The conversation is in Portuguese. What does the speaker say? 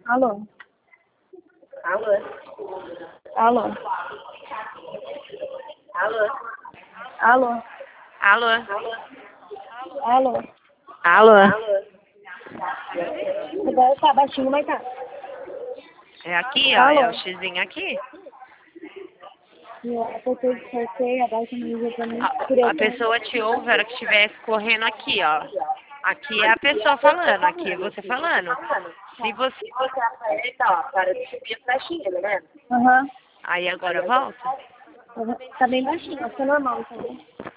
Alô? Alô? Alô? Alô? Alô? Alô? Alô? Alô? Agora tá baixinho, mas tá. É aqui, ó. Alô? É o xizinho aqui. Eu apertei de sorteio, abaixa a mídia pra mim. A pessoa te ouve, a hora que estiver correndo aqui, ó. Aqui é a pessoa falando, aqui é você falando. Se você... Você aperta, ó, para de subir a flechinha, né? Aham. Aí agora volta. Tá bem baixinho, acho que é normal, tá bom?